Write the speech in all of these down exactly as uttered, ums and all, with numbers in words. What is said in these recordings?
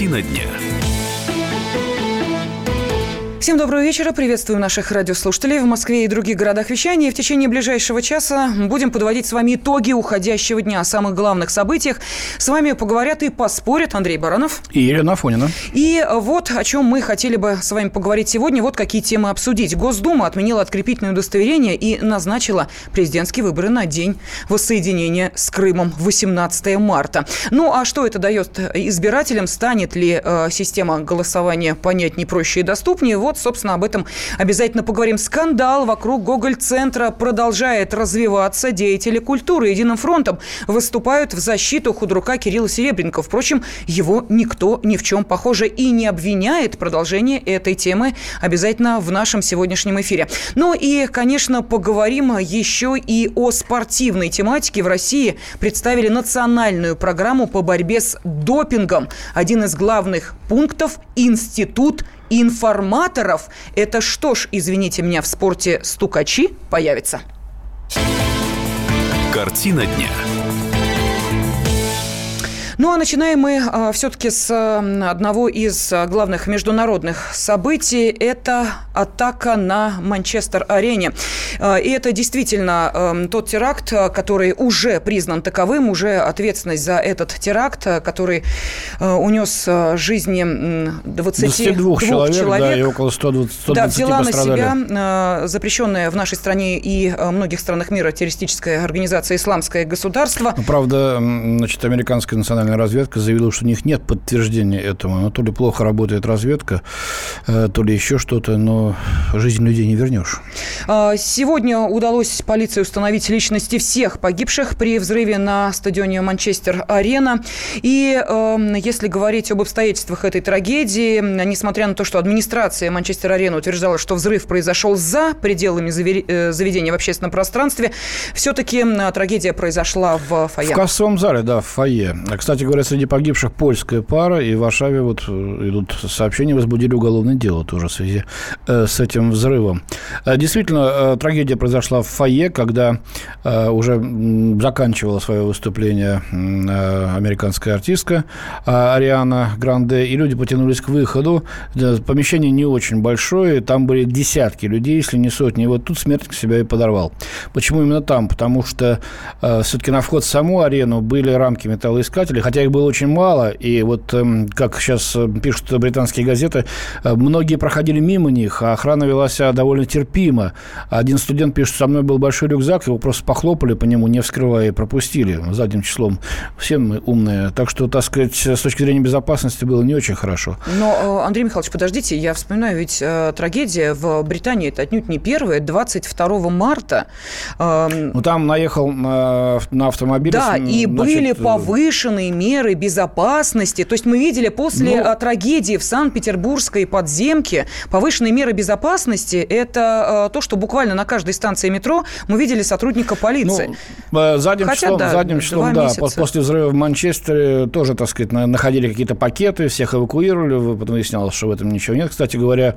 Картина дня. Всем доброго вечера. Приветствую наших радиослушателей в Москве и других городах вещания. В течение ближайшего часа будем подводить с вами итоги уходящего дня, о самых главных событиях. С вами поговорят и поспорят Андрей Баранов и Елена Афонина. И вот о чем мы хотели бы с вами поговорить сегодня. Вот какие темы обсудить. Госдума отменила открепительное удостоверение и назначила президентские выборы на день воссоединения с Крымом, восемнадцатое марта. Ну а что это дает избирателям? Станет ли э, система голосования понятнее, проще и доступнее? Вот, собственно, об этом обязательно поговорим. Скандал вокруг Гоголь-центра продолжает развиваться. Деятели культуры единым фронтом выступают в защиту худрука Кирилла Серебренникова. Впрочем, его никто ни в чем, похоже, и не обвиняет. Продолжение этой темы обязательно в нашем сегодняшнем эфире. Ну и, конечно, поговорим еще и о спортивной тематике. В России представили национальную программу по борьбе с допингом. Один из главных пунктов – институт информаторов. Это что ж, извините меня, в спорте стукачи появится? Картина дня. Ну, а начинаем мы а, все-таки с а, одного из а, главных международных событий. Это атака на Манчестер-арене. А, и это действительно а, тот теракт, а, который уже признан таковым, уже ответственность за этот теракт, а, который а, унес а, жизни двадцати двух человек, человек. Да, и около ста двадцати да, взяла пострадали. На себя а, запрещенная в нашей стране и а, многих странах мира террористическая организация «Исламское государство». Правда, значит, американская национальная разведка заявила, что у них нет подтверждения этому. Ну, то ли плохо работает разведка, то ли еще что-то, но жизнь людей не вернешь. Сегодня удалось полиции установить личности всех погибших при взрыве на стадионе Манчестер-арена. И э, если говорить об обстоятельствах этой трагедии, несмотря на то, что администрация Манчестер-арены утверждала, что взрыв произошел за пределами заведения в общественном пространстве, все-таки трагедия произошла в фойе. В кассовом зале, да, в фойе. Кстати говоря, среди погибших польская пара, и в Варшаве вот идут сообщения, возбудили уголовное дело тоже в связи э, с этим взрывом. Э, действительно, э, трагедия произошла в фойе, когда э, уже заканчивала свое выступление э, американская артистка э, Ариана Гранде, и люди потянулись к выходу. Помещение не очень большое, там были десятки людей, если не сотни. И вот тут смертник себя и подорвал. Почему именно там? Потому что э, все-таки на вход в саму арену были рамки металлоискателей, хотя их было очень мало, и вот, как сейчас пишут британские газеты, многие проходили мимо них, а охрана вела себя довольно терпимо. Один студент пишет, со мной был большой рюкзак, его просто похлопали по нему, не вскрывая, и пропустили задним числом. Все мы умные. Так что, так сказать, с точки зрения безопасности было не очень хорошо. Но, Андрей Михайлович, подождите, я вспоминаю, ведь э, трагедия в Британии, это отнюдь не первая, двадцать второго марта. Э, ну, там наехал на, на автомобиль. Да, и значит, были повышенные меры безопасности. То есть мы видели после ну, трагедии в Санкт-Петербургской подземке повышенные меры безопасности. Это то, что буквально на каждой станции метро мы видели сотрудника полиции. Ну, задним Хотя, числом, да, задним числом да, после взрыва в Манчестере тоже, так сказать, находили какие-то пакеты, всех эвакуировали. Потом выяснялось, что в этом ничего нет. Кстати говоря,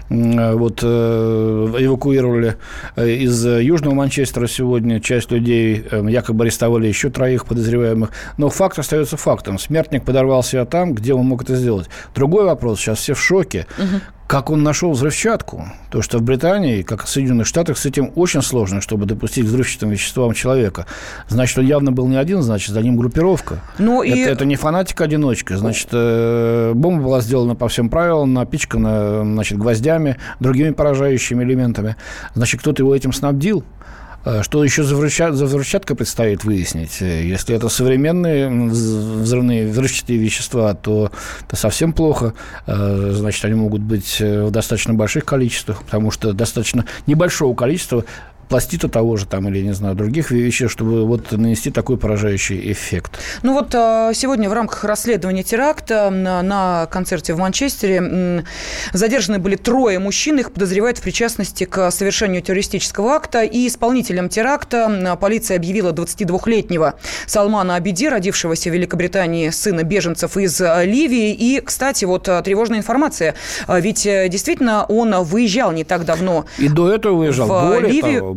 вот эвакуировали из Южного Манчестера сегодня часть людей, якобы арестовали еще троих подозреваемых. Но факт остается фактом. Смертник подорвал себя там, где он мог это сделать. Другой вопрос. Сейчас все в шоке. Угу. Как он нашел взрывчатку? То, что в Британии, как в Соединенных Штатах, с этим очень сложно, чтобы допустить к взрывчатым веществам человека. Значит, он явно был не один, значит, за ним группировка. Ну, это, и... это не фанатик-одиночка. Значит, бомба была сделана по всем правилам, напичкана, значит, гвоздями, другими поражающими элементами. Значит, кто-то его этим снабдил. Что еще за, взрывчат, за взрывчаткой предстоит выяснить? Если это современные взрывные взрывчатые вещества, то это совсем плохо. Значит, они могут быть в достаточно больших количествах, потому что достаточно небольшого количества пластита того же там, или, не знаю, других веществ, чтобы вот нанести такой поражающий эффект. Ну вот сегодня в рамках расследования теракта на концерте в Манчестере задержаны были трое мужчин. Их подозревают в причастности к совершению террористического акта. И исполнителем теракта полиция объявила двадцатидвухлетнего Салмана Абиди, родившегося в Великобритании, сына беженцев из Ливии. И, кстати, вот тревожная информация. Ведь действительно он выезжал не так давно. И до этого выезжал. В более Ливию. того,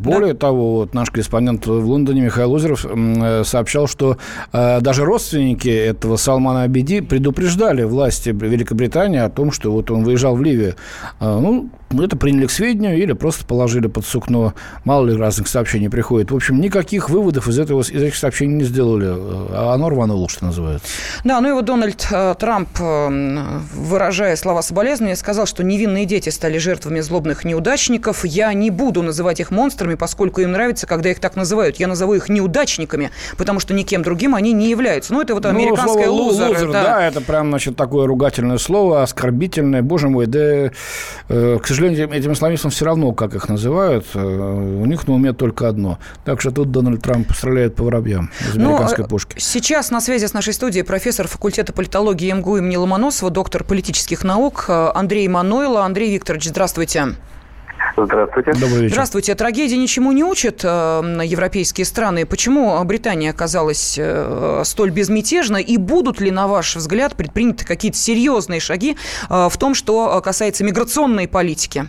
Более да. того, вот наш корреспондент в Лондоне Михаил Озеров сообщал, что э, даже родственники этого Салмана Абеди предупреждали власти Великобритании о том, что вот он выезжал в Ливию. Э, ну, это приняли к сведению или просто положили под сукно. Мало ли разных сообщений приходит. В общем, никаких выводов из, этого, из этих сообщений не сделали. А оно рвануло, что называется. Да, ну и вот Дональд э, Трамп, э, выражая слова соболезнования, сказал, что невинные дети стали жертвами злобных неудачников. Я не буду называть их монстрами, поскольку им нравится, когда их так называют. Я назову их неудачниками, потому что никем другим они не являются. Ну, это вот американское ну, лузер. лузер да. да, это прям, значит, такое ругательное слово, оскорбительное. Боже мой, да, э, к сожалению, этим исламистам все равно, как их называют. Э, у них на уме только одно. Так что тут Дональд Трамп стреляет по воробьям из американской ну, пушки. Сейчас на связи с нашей студией профессор факультета политологии МГУ имени Ломоносова, доктор политических наук Андрей Манойло. Андрей Викторович, здравствуйте. Здравствуйте. Добрый вечер. Здравствуйте. Трагедия ничему не учит э, европейские страны. Почему Британия оказалась э, столь безмятежна? И будут ли, на ваш взгляд, предприняты какие-то серьезные шаги э, в том, что касается миграционной политики?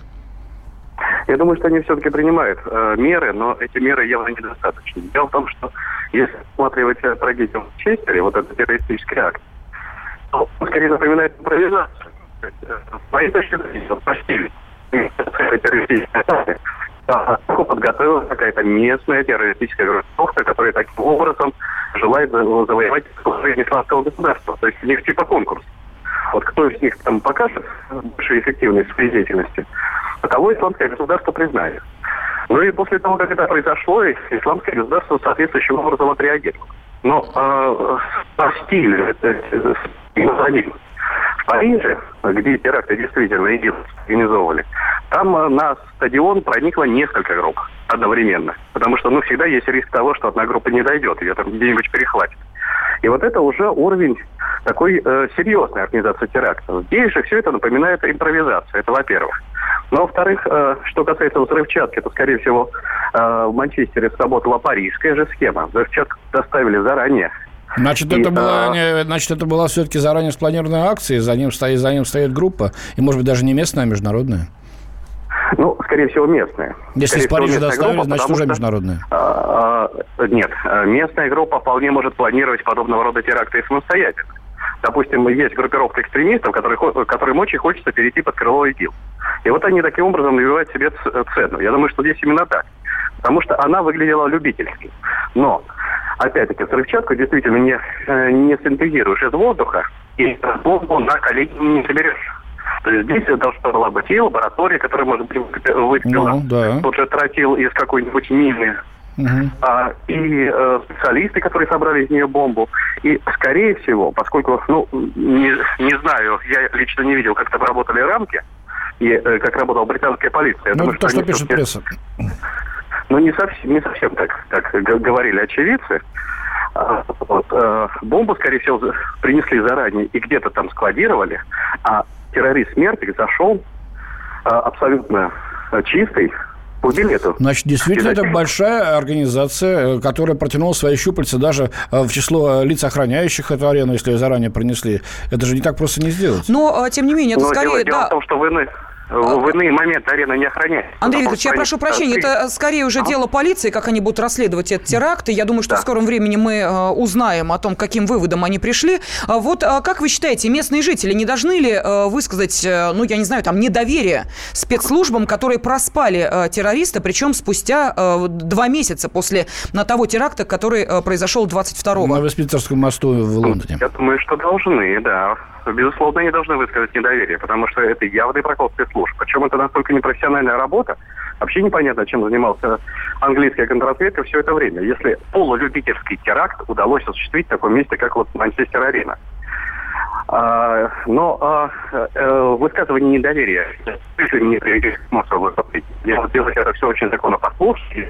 Я думаю, что они все-таки принимают э, меры, но эти меры явно недостаточны. Дело в том, что если рассматривать трагедию в Манчестере, вот этот террористический акт, то он скорее напоминает импровизацию. С моей точки зрения, почти террористической атаки, подготовила какая-то местная террористическая группировка, которая таким образом желает завоевать положение исламского государства. То есть у них типа конкурс. Вот кто из них там покажет большую эффективность в своей деятельности, того исламское государство признает. Ну и после того, как это произошло, исламское государство соответствующим образом отреагировало. Но э, по стилю это механизм. В Париже, где теракты действительно ИГИЛ организовывали, там на стадион проникло несколько групп одновременно. Потому что, ну, всегда есть риск того, что одна группа не дойдет, ее там где-нибудь перехватит. И вот это уже уровень такой э, серьезной организации терактов. Здесь же все это напоминает импровизацию, это во-первых. Но, во-вторых, э, что касается взрывчатки, то, скорее всего, э, в Манчестере сработала парижская же схема. Взрывчатку доставили заранее. Значит, и, это была, а... значит, это была все-таки заранее спланированная акция, за ним стоит, за ним стоит группа, и, может быть, даже не местная, а международная? Ну, скорее всего, местная. Если скорее из Парижа доставили, группа, значит, уже что, международная. А, а, нет, местная группа вполне может планировать подобного рода теракты и самостоятельно. Допустим, есть группировка экстремистов, которые, которым очень хочется перейти под крыло ИГИЛ. И вот они таким образом набивают себе цену. Я думаю, что здесь именно так. Потому что она выглядела любительски. Но, опять-таки, взрывчатку действительно не, не синтезируешь из воздуха, и бомбу на колени не соберешь. То есть здесь должна была быть и лаборатория, которая, может быть, выпила ну, да. тот же тротил из какой-нибудь мины, uh-huh. а, и э, специалисты, которые собрали из нее бомбу. И, скорее всего, поскольку, ну, не, не знаю, я лично не видел, как там работали рамки, и э, как работала британская полиция. Ну, думаю, то, что, что пишет пресса. Ну, не совсем, не совсем так, как говорили очевидцы. А, вот, а, бомбу, скорее всего, принесли заранее и где-то там складировали, а террорист Мертик зашел а, абсолютно чистый по билету. Значит, действительно, это большая организация, которая протянула свои щупальца даже в число лиц, охраняющих эту арену, если ее заранее принесли. Это же не так просто не сделать. Но, тем не менее, это Но скорее... Дело, да. дело в том, что войны... В иные моменты арена не охраняется. Андрей Викторович, я прошу прощения, это скорее уже а? дело полиции, как они будут расследовать этот теракт. И я думаю, что да. в скором времени мы э, узнаем о том, к каким выводам они пришли. А вот а как вы считаете, местные жители не должны ли э, высказать, э, ну, я не знаю, там, недоверие спецслужбам, которые проспали э, террориста, причем спустя э, два месяца после на того теракта, который э, произошел двадцать второго? На Вестминстерском мосту в Лондоне. Я думаю, что должны, да. Безусловно, они должны высказать недоверие, потому что это явный прокол спецслужб. Причем это настолько непрофессиональная работа. Вообще непонятно, чем занимался английская контрразведка все это время. Если полулюбительский теракт удалось осуществить в таком месте, как вот Манчестер-арена. А, но а, а, высказывание недоверия не приведет к массовому событию. Делать это все очень законопослушно.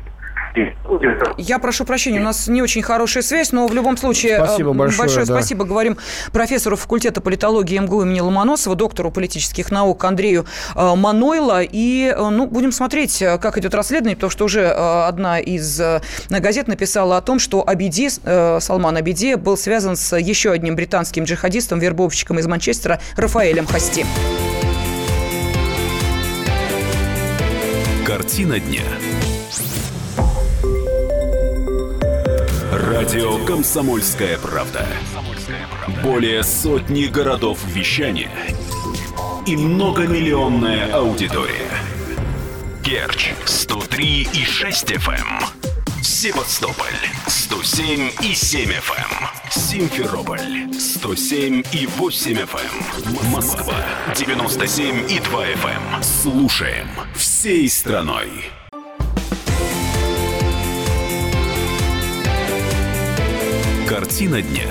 Я прошу прощения, у нас не очень хорошая связь, но в любом случае спасибо большое, большое да. спасибо говорим профессору факультета политологии МГУ имени Ломоносова, доктору политических наук Андрею Манойло. И ну, будем смотреть, как идет расследование, потому что уже одна из газет написала о том, что Абеди, Салман Абеди был связан с еще одним британским джихадистом, вербовщиком из Манчестера Рафаэлем Хасти. Картина дня. Радио «Комсомольская правда». Более сотни городов вещания и многомиллионная аудитория. Керчь сто три и шесть эф эм, Севастополь сто семь и семь эф эм, Симферополь сто семь и восемь эф эм, Москва девяносто семь и два эф эм. Слушаем всей страной. Картина дня.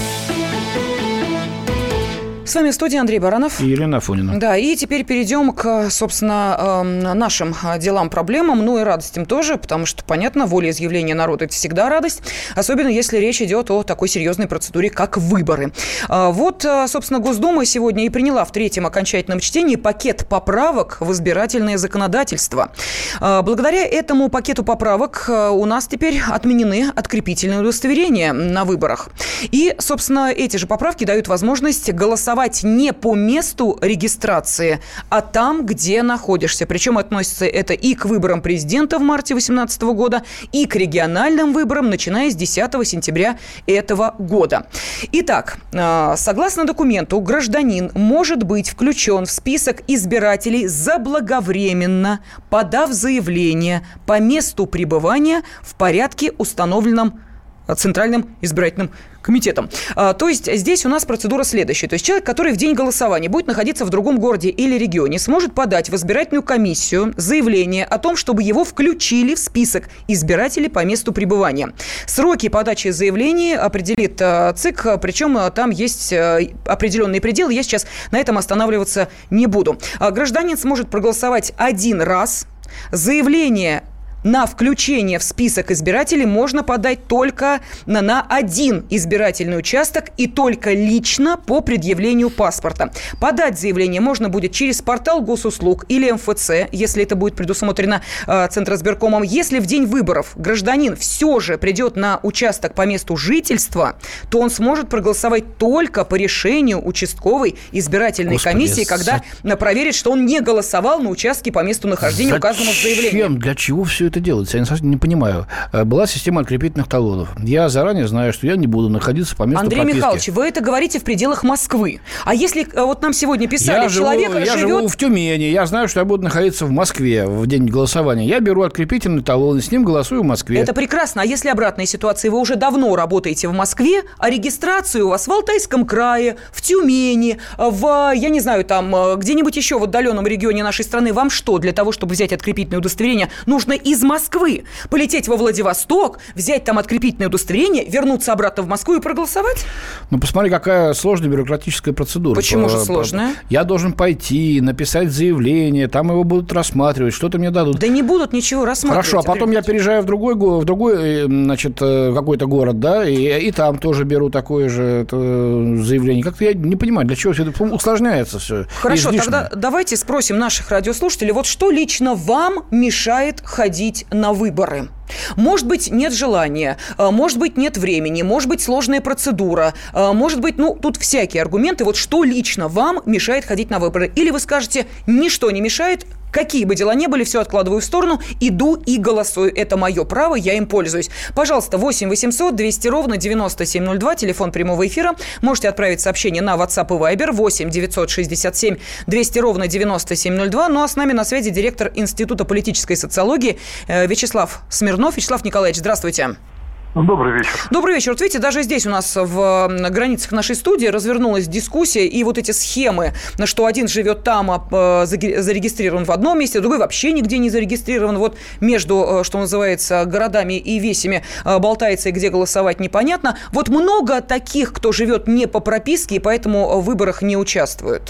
С вами в студии Андрей Баранов. И Елена Афонина. Да, и теперь перейдем к, собственно, нашим делам, проблемам, ну и радостям тоже, потому что, понятно, волеизъявление народа – это всегда радость, особенно если речь идет о такой серьезной процедуре, как выборы. Вот, собственно, Госдума сегодня и приняла в третьем окончательном чтении пакет поправок в избирательное законодательство. Благодаря этому пакету поправок у нас теперь отменены открепительные удостоверения на выборах. И, собственно, эти же поправки дают возможность голосовать не по месту регистрации, а там, где находишься. Причем относится это и к выборам президента в марте две тысячи восемнадцатого года, и к региональным выборам, начиная с десятого сентября этого года. Итак, согласно документу, гражданин может быть включен в список избирателей заблаговременно, подав заявление по месту пребывания в порядке, установленном Центральным избирательным комитетом. А, то есть здесь у нас процедура следующая. То есть человек, который в день голосования будет находиться в другом городе или регионе, сможет подать в избирательную комиссию заявление о том, чтобы его включили в список избирателей по месту пребывания. Сроки подачи заявлений определит а, ЦИК, причем а, там есть а, определенные пределы. Я сейчас на этом останавливаться не буду. А, гражданин сможет проголосовать один раз. Заявление на включение в список избирателей можно подать только на, на один избирательный участок и только лично по предъявлению паспорта. Подать заявление можно будет через портал госуслуг или эм эф цэ, если это будет предусмотрено э, Центризбиркомом. Если в день выборов гражданин все же придет на участок по месту жительства, то он сможет проголосовать только по решению участковой избирательной Господи, комиссии, когда за... проверит, что он не голосовал на участке по месту нахождения, Зачем? указанному в заявлении. Для чего все это делается? Я не понимаю. Была система открепительных талонов. Я заранее знаю, что я не буду находиться по месту Андрей прописки. Михайлович, вы это говорите в пределах Москвы. А если вот нам сегодня писали, я человек живу, я живет... живу в Тюмени, я знаю, что я буду находиться в Москве в день голосования. Я беру открепительный талон, с ним голосую в Москве. Это прекрасно. А если обратная ситуация, вы уже давно работаете в Москве, а регистрация у вас в Алтайском крае, в Тюмени, в, я не знаю, там, где-нибудь еще в отдаленном регионе нашей страны, вам что, для того, чтобы взять открепительное удостоверение, нужно из Москвы полететь во Владивосток, взять там открепительное удостоверение, вернуться обратно в Москву и проголосовать? Ну, посмотри, какая сложная бюрократическая процедура. Почему же сложная? Я должен пойти, написать заявление, там его будут рассматривать, что-то мне дадут. Да не будут ничего рассматривать. Хорошо, а потом я переезжаю в другой, в другой, значит, какой-то город, да, и, и там тоже беру такое же это, заявление. Как-то я не понимаю, для чего все это усложняется все. Хорошо, тогда давайте спросим наших радиослушателей, вот что лично вам мешает ходить на выборы? Может быть, нет желания, может быть, нет времени, может быть, сложная процедура, может быть, ну, тут всякие аргументы. Вот что лично вам мешает ходить на выборы? Или вы скажете, ничто не мешает, какие бы дела ни были, все откладываю в сторону, иду и голосую. Это мое право, я им пользуюсь. Пожалуйста, восемь восемьсот двести ровно девяносто семь ноль два, телефон прямого эфира. Можете отправить сообщение на WhatsApp и Viber восемь девятьсот шестьдесят семь двести ровно девяносто семь ноль два. Ну а с нами на связи директор Института политической социологии Вячеслав Смирнов. Вячеслав Николаевич, здравствуйте. Добрый вечер. Добрый вечер. Вот видите, даже здесь у нас в границах нашей студии развернулась дискуссия, и вот эти схемы, что один живет там, а зарегистрирован в одном месте, другой вообще нигде не зарегистрирован, вот между, что называется, городами и весями болтается, и где голосовать непонятно. Вот много таких, кто живет не по прописке, и поэтому в выборах не участвует.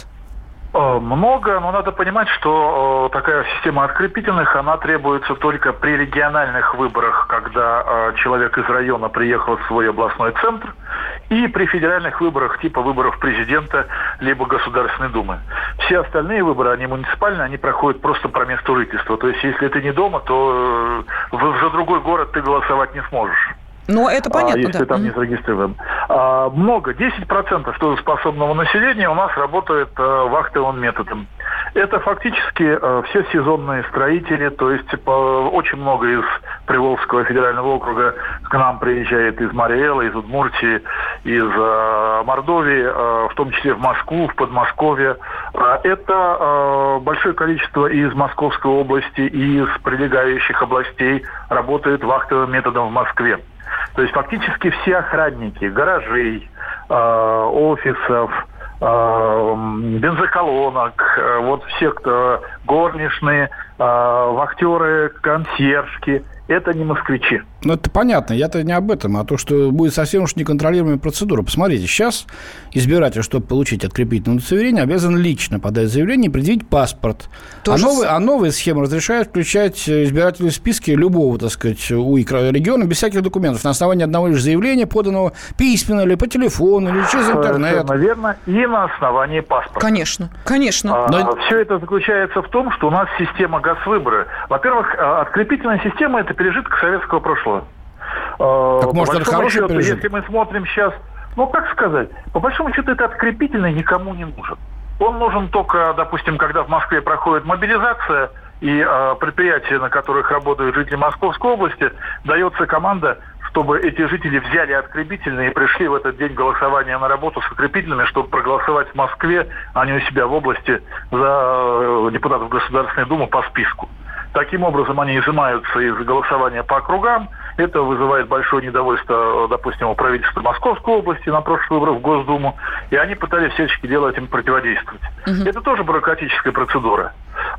Много, но надо понимать, что такая система открепительных, она требуется только при региональных выборах, когда человек из района приехал в свой областной центр, и при федеральных выборах типа выборов президента либо Государственной Думы. Все остальные выборы, они муниципальные, они проходят просто по месту жительства. То есть, если ты не дома, то за другой город ты голосовать не сможешь. Но это понятно, если да. там не зарегистрирован. А, много, десять процентов трудоспособного населения у нас работает а, вахтовым методом. Это фактически а, все сезонные строители, то есть по, очень много из Приволжского федерального округа к нам приезжает из Марий-Эла, из Удмуртии, из э, Мордовии, э, в том числе в Москву, в Подмосковье. Э, это э, большое количество из Московской области и из прилегающих областей работает вахтовым методом в Москве. То есть фактически все охранники гаражей, э, офисов, э, бензоколонок, э, вот все, кто горничные, э, вахтеры, консьержки, это не москвичи. Ну, это понятно. Я-то не об этом, а то, что будет совсем уж неконтролируемая процедура. Посмотрите, сейчас избиратель, чтобы получить открепительное удостоверение, обязан лично подать заявление и предъявить паспорт. А новые, а новые схемы разрешают включать избирателей в списки любого, так сказать, УИК региона без всяких документов. На основании одного лишь заявления, поданного письменно или по телефону, или через интернет. Наверное, и на основании паспорта. Конечно, конечно. А, Но... Все это заключается в том, что у нас система ГАС-выборы. Во-первых, открепительная система – это пережиток советского прошлого. Так, может, это хороший счету, пережиток? Если мы смотрим сейчас, ну, как сказать, по большому счету, это открепительный никому не нужен. Он нужен только, допустим, когда в Москве проходит мобилизация, и э, предприятия, на которых работают жители Московской области, дается команда, чтобы эти жители взяли открепительные и пришли в этот день голосования на работу с открепительными, чтобы проголосовать в Москве, а не у себя в области за депутатов Государственной Думы по списку. Таким образом, они изымаются из голосования по округам. Это вызывает большое недовольство, допустим, у правительства Московской области на прошлых выборах в Госдуму. И они пытались всячески делать им противодействовать. Угу. Это тоже бюрократическая процедура.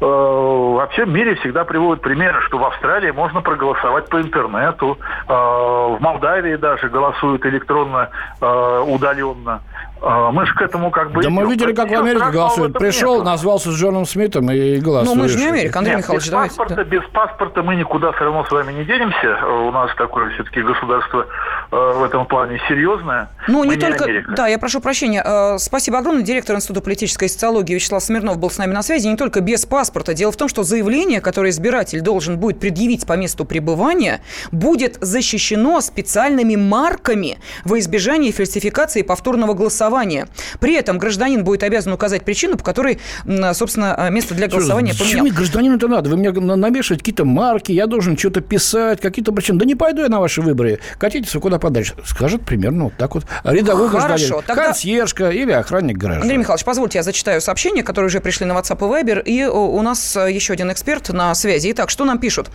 Во всем мире всегда приводят примеры, что в Австралии можно проголосовать по интернету. В Молдавии даже голосуют электронно, удаленно. Мы же к этому как бы... Да мы видели, как в Америке голосуют. Пришел, нету. Назвался с Джоном Смитом и голосует. Ну, мы же не Америка, Андрей Нет, Михайлович, без давайте. Паспорта, да. Без паспорта мы никуда все равно с вами не денемся. У нас такое все-таки государство э, в этом плане серьезное. Ну, не мы только... Не да, я прошу прощения. Э, спасибо огромное. Директор Института политической социологии Вячеслав Смирнов был с нами на связи. Не только без паспорта. Дело в том, что заявление, которое избиратель должен будет предъявить по месту пребывания, будет защищено специальными марками во избежание фальсификации и повторного голосования. При этом гражданин будет обязан указать причину, по которой, собственно, место для голосования что, поменял. Зачем гражданину это надо? Вы мне навешиваете какие-то марки, я должен что-то писать, какие-то причины. Да не пойду я на ваши выборы. Катитесь вы куда подальше. Скажет примерно вот так вот. Рядовой Хорошо, гражданин, тогда... консьержка или охранник гаража. Андрей Михайлович, позвольте, я зачитаю сообщения, которые уже пришли на WhatsApp и Viber. И у нас еще один эксперт на связи. Итак, что нам пишут?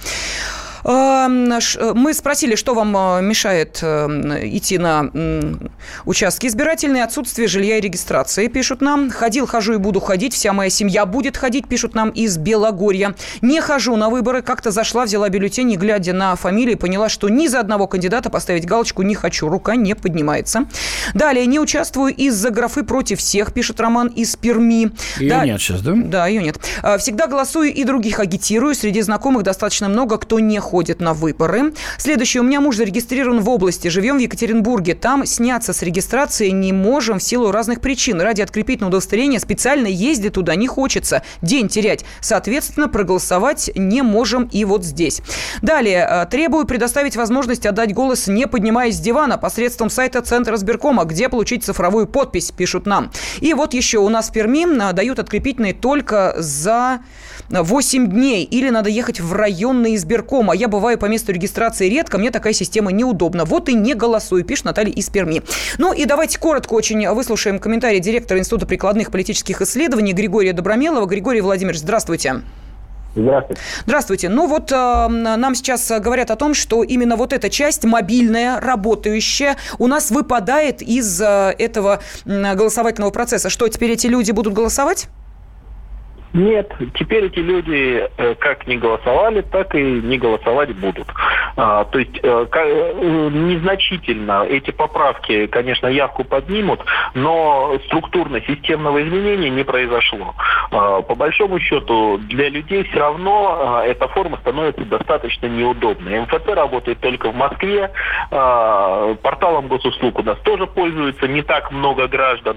Мы спросили, что вам мешает идти на участки избирательные. Отсутствие жилья и регистрации, пишут нам. Ходил, хожу и буду ходить. Вся моя семья будет ходить, пишут нам из Белогорья. Не хожу на выборы. Как-то зашла, взяла бюллетень, и, глядя на фамилии, поняла, что ни за одного кандидата поставить галочку не хочу. Рука не поднимается. Далее. Не участвую из-за графы против всех, пишет Роман из Перми. Ее да, нет сейчас, да? Да, ее нет. Всегда голосую и других агитирую. Среди знакомых достаточно много, кто не ходит. ходит на выборы. Следующее. У меня муж зарегистрирован в области. Живем в Екатеринбурге. Там сняться с регистрации не можем в силу разных причин. Ради открепительного удостоверения специально ездить туда не хочется. День терять. Соответственно, проголосовать не можем и вот здесь. Далее. Требую предоставить возможность отдать голос, не поднимаясь с дивана, посредством сайта Центра избиркома, где получить цифровую подпись, пишут нам. И вот еще у нас в Перми дают открепительные только за восемь дней. Или надо ехать в районный избирком. А я бываю по месту регистрации редко, мне такая система неудобна. Вот и не голосую, пишет Наталья из Перми. Ну и давайте коротко очень выслушаем комментарий директора Института прикладных политических исследований Григория Добромелова. Григорий Владимирович, здравствуйте. Здравствуйте. Здравствуйте. Ну вот э, нам сейчас говорят о том, что именно вот эта часть, мобильная, работающая, у нас выпадает из э, этого э, голосовательного процесса. Что, теперь эти люди будут голосовать? Нет, теперь эти люди э, как не голосовали, так и не голосовать будут. А, то есть э, э, незначительно эти поправки, конечно, явку поднимут, но структурно-системного изменения не произошло. А, по большому счету, для людей все равно а, эта форма становится достаточно неудобной. МФЦ работает только в Москве, а, порталом госуслуг у нас тоже пользуется не так много граждан,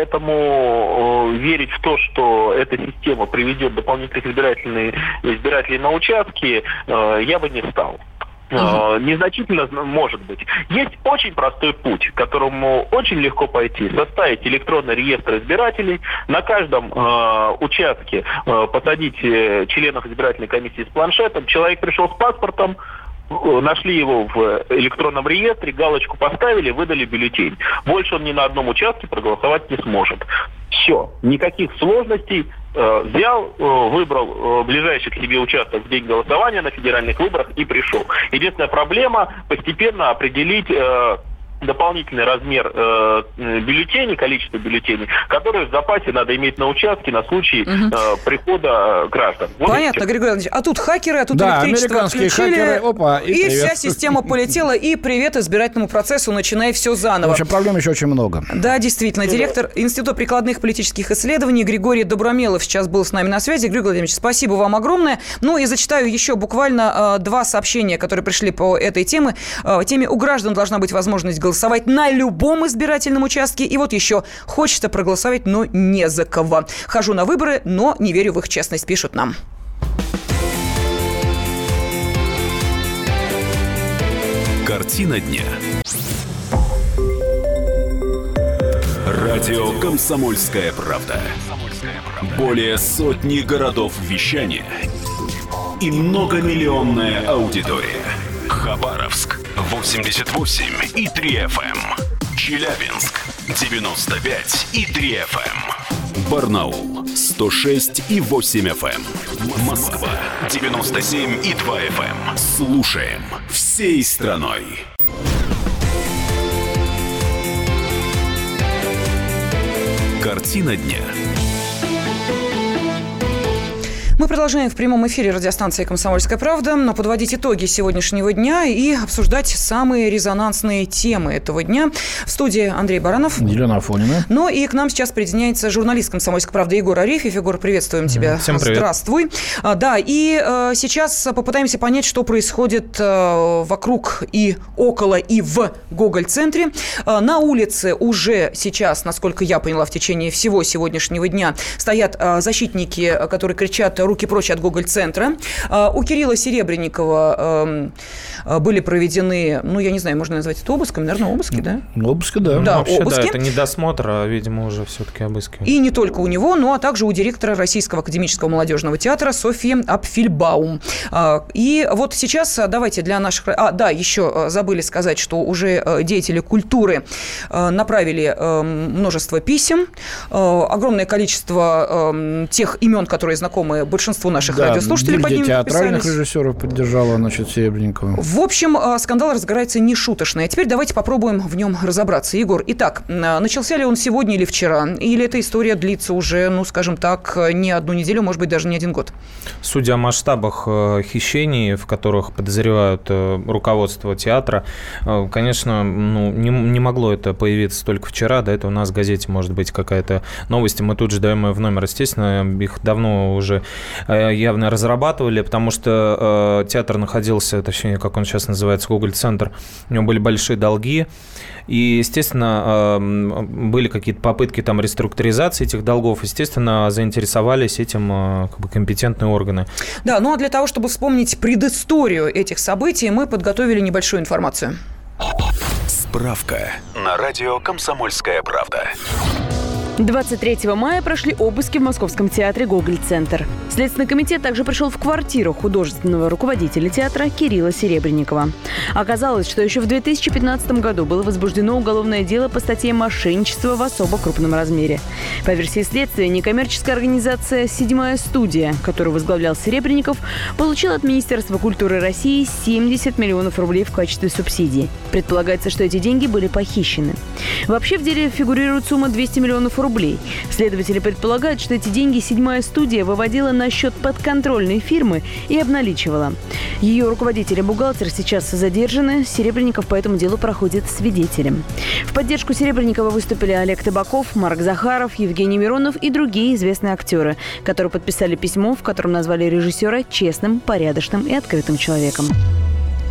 поэтому э, верить в то, что эта система приведет дополнительных избирательных избирателей на участки, э, я бы не стал. Uh-huh. Незначительно, может быть. Есть очень простой путь, к которому очень легко пойти. Составить электронный реестр избирателей, на каждом э, участке э, посадить э, членов избирательной комиссии с планшетом. Человек пришел с паспортом, нашли его в электронном реестре, галочку поставили, выдали бюллетень. Больше он ни на одном участке проголосовать не сможет. Все, никаких сложностей. Взял, выбрал ближайший к себе участок в день голосования на федеральных выборах и пришел. Единственная проблема – постепенно определить дополнительный размер э, бюллетеней, количество бюллетеней, которые в запасе надо иметь на участке на случай угу. э, прихода граждан. Вот понятно, Григорий Иванович. А тут хакеры, а тут да, электричество отключили. Хакеры, опа, и, и вся система полетела. И привет избирательному процессу, начинай все заново. В общем, проблем еще очень много. Да, действительно. Директор Института прикладных политических исследований Григорий Добромелов сейчас был с нами на связи. Григорий Владимирович, спасибо вам огромное. Ну и зачитаю еще буквально э, два сообщения, которые пришли по этой теме. Э, теме «У граждан должна быть возможность голосовать на любом избирательном участке». И вот еще «Хочется проголосовать, но не за кого. Хожу на выборы, но не верю в их честность», пишут нам. Картина дня. Радио «Комсомольская правда». Более сотни городов вещания и многомиллионная аудитория. Хабаровск восемьдесят восемь и три эф эм, Челябинск девяносто пять и три эф эм, Барнаул сто шесть и восемь эф эм, Москва девяносто семь и два эф эм. Слушаем всей страной. Картина дня. Мы продолжаем в прямом эфире радиостанции «Комсомольская правда», но подводить итоги сегодняшнего дня и обсуждать самые резонансные темы этого дня. В студии Андрей Баранов. Елена Афонина. Ну и к нам сейчас присоединяется журналист «Комсомольской правды» Егор Арефьев. Егор, приветствуем тебя. Всем привет. Здравствуй. А, да, и э, сейчас попытаемся понять, что происходит э, вокруг и около и в Гоголь-центре. Э, на улице уже сейчас, насколько я поняла, в течение всего сегодняшнего дня стоят э, защитники, которые кричат «Руки прочь от Гоголь-центра». У Кирилла Серебренникова были проведены, ну, я не знаю, можно назвать это обыском, наверное, обыски, да? Обыски, да. Да, ну, вообще, обыски. Да, это не досмотр, а, видимо, уже все-таки обыски. И не только у него, но а также у директора Российского академического молодежного театра Софьи Апфельбаум. И вот сейчас давайте для наших... А, да, еще забыли сказать, что уже деятели культуры направили множество писем, огромное количество тех имен, которые знакомы большинству наших да, радиослушателей под ним театральных режиссеров поддержала, значит, Серебренникова. В общем, скандал разгорается нешуточный. А теперь давайте попробуем в нем разобраться. Егор, итак, начался ли он сегодня или вчера? Или эта история длится уже, ну, скажем так, не одну неделю, может быть, даже не один год? Судя о масштабах хищений, в которых подозревают руководство театра, конечно, ну, не, не могло это появиться только вчера. До этого у нас в газете может быть какая-то новость. Мы тут же даем ее в номер, естественно. Их давно уже явно разрабатывали, потому что э, театр находился, точнее, как он сейчас называется, Гоголь-центр, у него были большие долги, и, естественно, э, были какие-то попытки там реструктуризации этих долгов, естественно, заинтересовались этим э, как бы компетентные органы. Да, ну а для того, чтобы вспомнить предысторию этих событий, мы подготовили небольшую информацию. Справка на радио «Комсомольская правда». двадцать третьего мая прошли обыски в Московском театре «Гоголь-центр». Следственный комитет также пришел в квартиру художественного руководителя театра Кирилла Серебренникова. Оказалось, что еще в две тысячи пятнадцатом году было возбуждено уголовное дело по статье «Мошенничество в особо крупном размере». По версии следствия, некоммерческая организация «Седьмая студия», которую возглавлял Серебренников, получила от Министерства культуры России семьдесят миллионов рублей в качестве субсидий. Предполагается, что эти деньги были похищены. Вообще в деле фигурирует сумма двести миллионов рублей. рублей. Следователи предполагают, что эти деньги «Седьмая студия» выводила на счет подконтрольной фирмы и обналичивала. Ее руководитель и бухгалтер сейчас задержаны. Серебренников по этому делу проходит свидетелем. В поддержку Серебренникова выступили Олег Табаков, Марк Захаров, Евгений Миронов и другие известные актеры, которые подписали письмо, в котором назвали режиссера честным, порядочным и открытым человеком.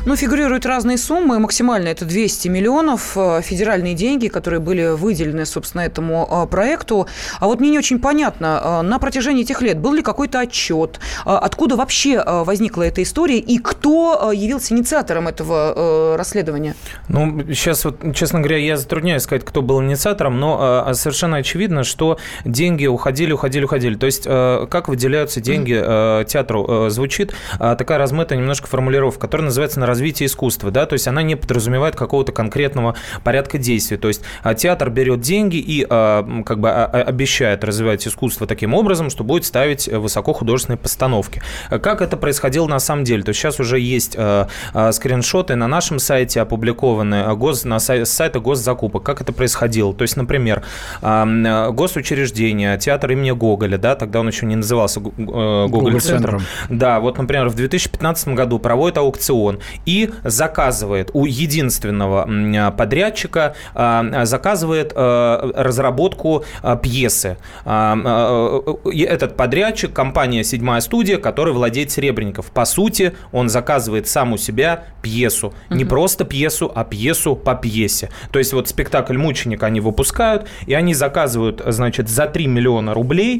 Ну, фигурируют разные суммы. Максимально это двести миллионов. Федеральные деньги, которые были выделены, собственно, этому проекту. А вот мне не очень понятно, на протяжении этих лет был ли какой-то отчет? Откуда вообще возникла эта история? И кто явился инициатором этого расследования? Ну, сейчас вот, честно говоря, я затрудняюсь сказать, кто был инициатором, но совершенно очевидно, что деньги уходили, уходили, уходили. То есть, как выделяются деньги mm-hmm. театру? Звучит такая размытая немножко формулировка, которая называется «на развитие искусства». Да? То есть, она не подразумевает какого-то конкретного порядка действий. То есть, театр берет деньги и как бы обещает развивать искусство таким образом, что будет ставить высокохудожественные постановки. Как это происходило на самом деле? То есть, сейчас уже есть скриншоты на нашем сайте опубликованы, гос, на сайта госзакупок. Как это происходило? То есть, например, госучреждение, театр имени Гоголя, да, тогда он еще не назывался Гоголь-центром. Да, вот, например, в две тысячи пятнадцатом году проводит аукцион и заказывает у единственного подрядчика, заказывает разработку пьесы. Этот подрядчик, компания «Седьмая студия», которая владеет Серебренников. По сути, он заказывает сам у себя пьесу. Не uh-huh. просто пьесу, а пьесу по пьесе. То есть вот спектакль «Мученик» они выпускают, и они заказывают, значит, за три миллиона рублей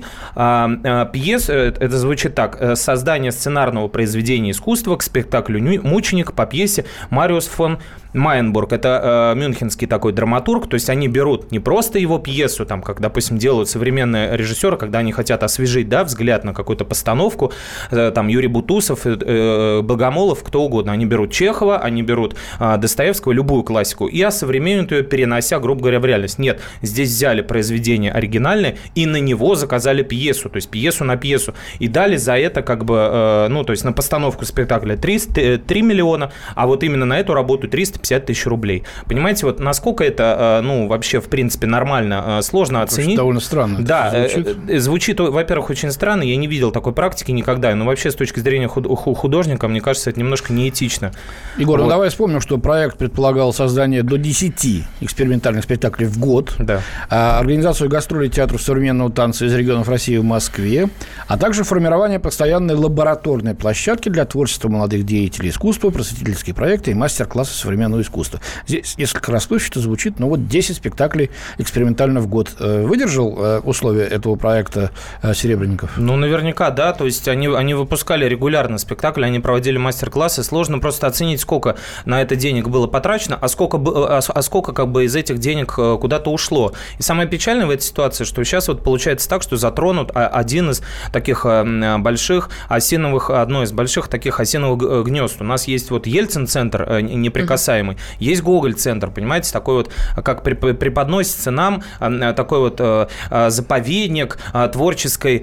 пьесу. Это звучит так. Создание сценарного произведения искусства к спектаклю «Мученик» по пьесе Мариус фон Майенбург. Это э, мюнхенский такой драматург, то есть они берут не просто его пьесу, там, как, допустим, делают современные режиссеры, когда они хотят освежить, да, взгляд на какую-то постановку, э, там, Юрий Бутусов, э, Богомолов, кто угодно. Они берут Чехова, они берут э, Достоевского, любую классику, и осовременивают ее, перенося, грубо говоря, в реальность. Нет, здесь взяли произведение оригинальное и на него заказали пьесу, то есть пьесу на пьесу, и дали за это, как бы, э, ну, то есть на постановку спектакля триста, три миллиона, а вот именно на эту работу триста пятьдесят тысяч рублей. Понимаете, вот насколько это, ну, вообще, в принципе, нормально, сложно оценить. Это довольно странно. Да, звучит. звучит, во-первых, очень странно, я не видел такой практики никогда, но вообще, с точки зрения художника, мне кажется, это немножко неэтично. Егор, вот. ну давай вспомним, что проект предполагал создание до десяти экспериментальных спектаклей в год, да. организацию гастролей театров современного танца из регионов России в Москве, а также формирование постоянной лабораторной площадки для творчества молодых деятелей искусства, просветительские проекты и мастер-классы современного искусства. Здесь несколько расплывчато звучит, но вот десять спектаклей экспериментально в год. Выдержал условия этого проекта Серебренников? Ну, наверняка, да. То есть они, они выпускали регулярно спектакли, они проводили мастер-классы. Сложно просто оценить, сколько на это денег было потрачено, а сколько, а, а сколько как бы из этих денег куда-то ушло. И самое печальное в этой ситуации, что сейчас вот получается так, что затронут один из таких больших осиновых, одно из больших таких осиновых гнезд. У нас есть вот Ельцин-центр неприкасаемый, mm-hmm. есть Гоголь-центр, понимаете, такой вот, как преподносится нам, такой вот заповедник творческой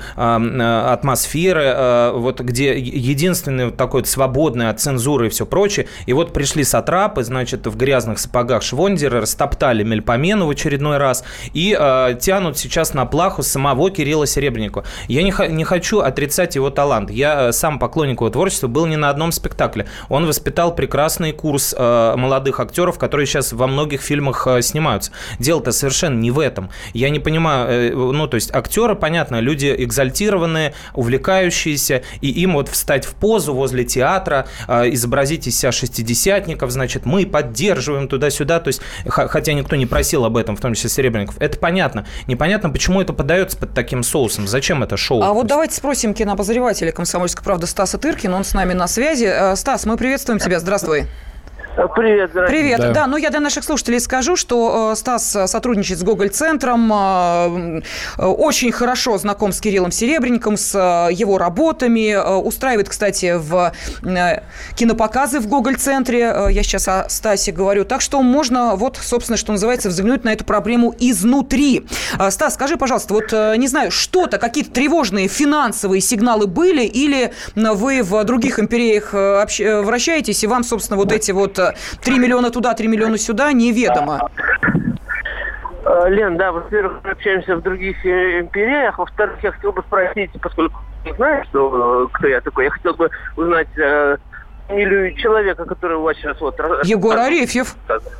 атмосферы, вот где единственный вот такой вот свободный от цензуры и все прочее. И вот пришли сатрапы, значит, в грязных сапогах Швондера, растоптали Мельпомену в очередной раз и э, тянут сейчас на плаху самого Кирилла Серебренникова. Я не, х- не хочу отрицать его талант. Я сам поклонник его творчества, был не на одном спектакле. Он воспитал прекрасный курс э, молодых актеров, которые сейчас во многих фильмах э, снимаются. Дело-то совершенно не в этом. Я не понимаю, э, ну, то есть актеры, понятно, люди экзальтированные, увлекающиеся, и им вот встать в позу возле театра, э, изобразить из себя шестидесятников, значит, мы поддерживаем туда-сюда, то есть, х- хотя никто не просил об этом, в том числе Серебренников. Это понятно. Непонятно, почему это подается под таким соусом. Зачем это шоу? А вот давайте спросим кинообозревателя «Комсомольской правды» Стаса Тыркина. Он с нами на связи. Стас, мы приветствуем тебя. Здравствуй. Привет, дорогие. Привет. Да. да, ну я для наших слушателей скажу, что э, Стас сотрудничает с Гоголь-центром, э, э, очень хорошо знаком с Кириллом Серебренниковым, с э, его работами, э, устраивает, кстати, в э, кинопоказы в Гоголь-центре, э, я сейчас о Стасе говорю, так что можно, вот, собственно, что называется, взглянуть на эту проблему изнутри. Э, Стас, скажи, пожалуйста, вот, э, не знаю, что-то, какие-то тревожные финансовые сигналы были, или вы в других империях э, общ... вращаетесь, и вам, собственно, вот эти вот три миллиона туда, три миллиона сюда, неведомо. Лен, да, во-первых, мы общаемся в других империях. Во-вторых, я хотел бы спросить, поскольку не знаю, что, кто я такой, я хотел бы узнать э, фамилию человека, который у вас сейчас вот... Егор Арефьев.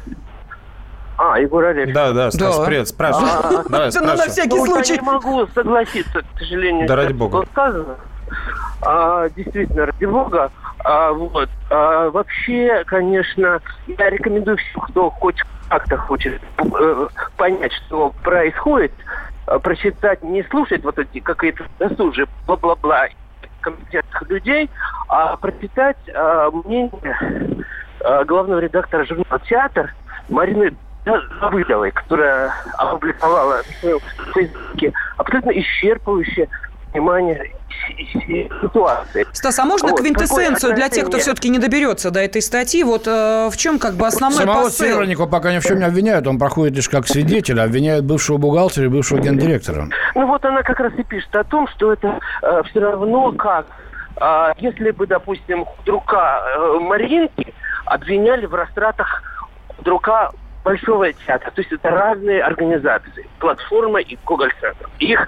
А, Егор Арефьев. Да, да, Стас, да. Привет, спрашивай. Да, на всякий случай. Я не могу согласиться, к сожалению, да ради бога. Что сказано. А, действительно, ради бога. А, вот. А, вообще, конечно, я рекомендую всем, кто хоть как-то хочет э, понять, что происходит, э, прочитать, не слушать вот эти какие-то досужие бла-бла-бла компетентных людей, а прочитать э, мнение э, главного редактора журнала «Театр» Марины Давыдовой, которая опубликовала в своем фейсбуке абсолютно исчерпывающее внимание ситуации. Стас, а можно вот, квинтэссенцию для тех, кто все-таки не доберется до этой статьи? Вот э, в чем как бы основной Самого посыл? Самого Серебренникова пока ни в чем не обвиняют, он проходит лишь как свидетель, обвиняют бывшего бухгалтера и бывшего гендиректора. Ну вот она как раз и пишет о том, что это э, все равно как, э, если бы, допустим, худрука э, Маринки обвиняли в растратах худрука Большого театра. То есть это разные организации, платформа и Гоголь-центр. Их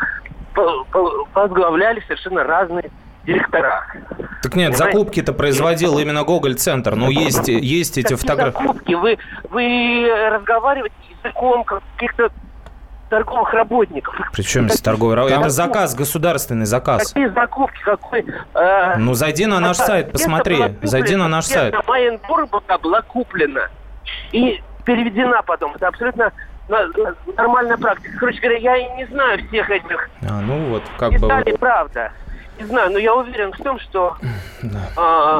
возглавляли совершенно разные директора. Так нет, понимаете? Закупки-то производил именно Гоголь-центр. Ну, есть, есть эти фотографии. Закупки. Вы, вы разговариваете языком каких-то торговых работников. Причем здесь торговый работник? Это заказ, государственный заказ. Какие закупки? Какой, э, ну, зайди на наш сайт, посмотри. Зайди на наш сайт. Майенбурга была куплена и переведена потом. Это абсолютно нормальная практика. Короче говоря, я и не знаю всех этих а, ну вот, как деталей, бы... правда. Не знаю, но я уверен в том, что да.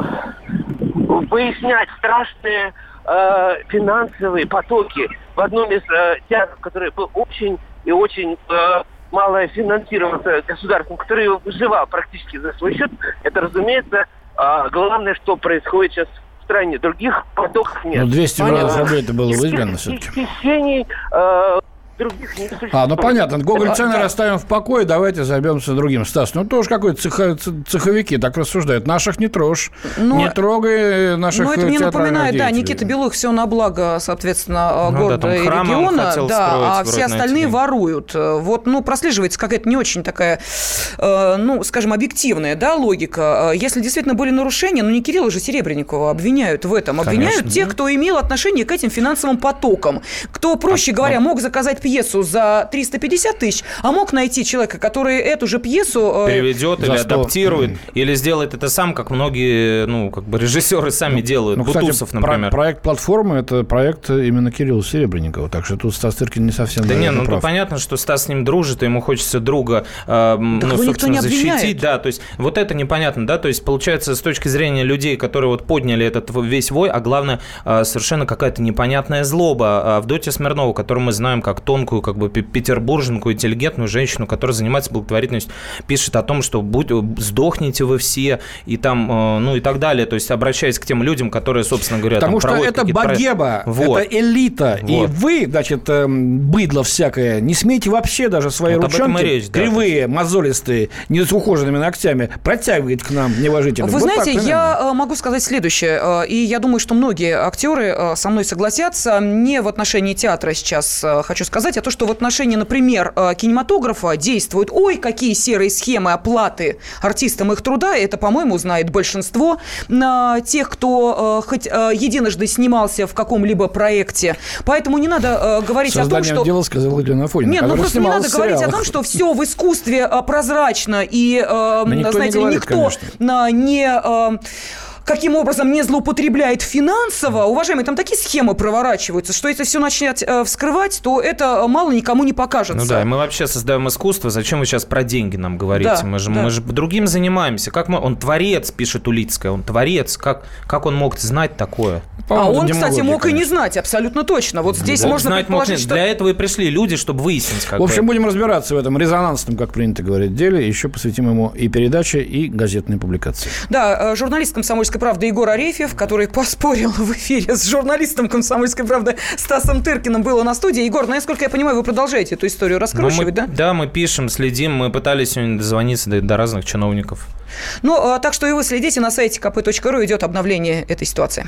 э, выяснять страшные э, финансовые потоки в одном из э, театров, который был очень и очень э, мало финансирован государством, который выживал практически за свой счет, это, разумеется, э, главное, что происходит сейчас в стране. Других потоков нет. Ну, двести миллионов рублей это было выделено все-таки. Хищений, э, других не существует. А, ну понятно. Гоголь-центр оставим в покое, давайте займемся другим. Стас, ну тоже какой-то цеха, цеховики так рассуждают. Наших не трожь, но, не трогай наших ну, это мне напоминает, да, Никита Белых все на благо, соответственно, ну, города да, и региона, да, а все остальные воруют. Вот, ну, прослеживается какая-то не очень такая, э, ну, скажем, объективная, да, логика. Если действительно были нарушения, ну, не Кирилла же Серебренникова обвиняют в этом. Обвиняют Конечно. тех, кто имел отношение к этим финансовым потокам. Кто, проще а, говоря, а... мог заказать пьесу за триста пятьдесят тысяч, а мог найти человека, который эту же пьесу... переведет или сто адаптирует, mm. или сделает это сам, как многие, ну, как бы режиссеры сами делают. Ну, Бутусов, кстати, например. Про- проект «Платформы» — это проект именно Кирилла Серебренникова, так что тут Стас Тыркин не совсем... Да нет, ну, прав. понятно, что Стас с ним дружит, и ему хочется друга, э, ну, собственно, защитить. Да, то есть вот это непонятно, да, то есть получается с точки зрения людей, которые вот подняли этот весь вой, а главное, э, совершенно какая-то непонятная злоба. Авдотья Смирнова, которую мы знаем как тонкую, как бы петербурженку, интеллигентную женщину, которая занимается благотворительностью, пишет о том, что будь, сдохните вы все, и там, ну и так далее, то есть обращаясь к тем людям, которые, собственно говоря, Потому там, что это богема, вот. это элита, вот. И вы, значит, быдло всякое, не смейте вообще даже свои вот ручонки, речь, кривые, да, мозолистые, не с ухоженными ногтями, протягивать к нам неуважительно. Вы вот знаете, так, я могу сказать следующее, и я думаю, что многие актеры со мной согласятся, не в отношении театра сейчас хочу сказать, а то, что в отношении, например, кинематографа действуют, ой, какие серые схемы оплаты артистам их труда, это, по-моему, знает большинство тех, кто хоть единожды снимался в каком-либо проекте. Поэтому не надо говорить Созданием о том, что... дела сказала Елена Афонина. Нет, ну просто не надо говорить о том, что все в искусстве прозрачно и, да никто знаете, не говорит, никто конечно. не... каким образом не злоупотребляет финансово, уважаемые, там такие схемы проворачиваются, что если все начнет э, вскрывать, то это мало никому не покажется. Ну да, мы вообще создаем искусство, зачем вы сейчас про деньги нам говорите? Да, мы, же, да. мы же другим занимаемся. Как мы... Он творец, пишет Улицкая, он творец. Как, как он мог знать такое? А он, кстати, мог конечно. и не знать, абсолютно точно. Вот здесь да. можно знать, предположить, мог, что... Для этого и пришли люди, чтобы выяснить. Как в общем, это. Будем разбираться в этом резонансном, как принято говорить, деле. Еще посвятим ему и передачи, и газетные публикации. Да, журналист «Комсомольской правды» Егор Арефьев, который поспорил в эфире с журналистом «Комсомольской правды» Стасом Тыркиным, был на студии. Егор, насколько я понимаю, вы продолжаете эту историю раскручивать, мы, да? Да, мы пишем, следим. Мы пытались сегодня дозвониться до, до разных чиновников. Ну, так что и вы следите. На сайте ка пэ точка ру идет обновление этой ситуации.